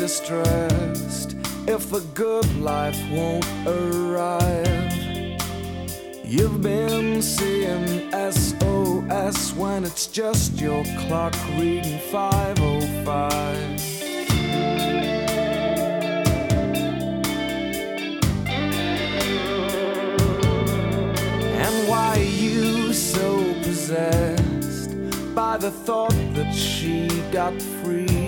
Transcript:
distressed if a good life won't arrive. You've been seeing SOS when it's just your clock reading 5:05. And why are you so possessed by the thought that she got free?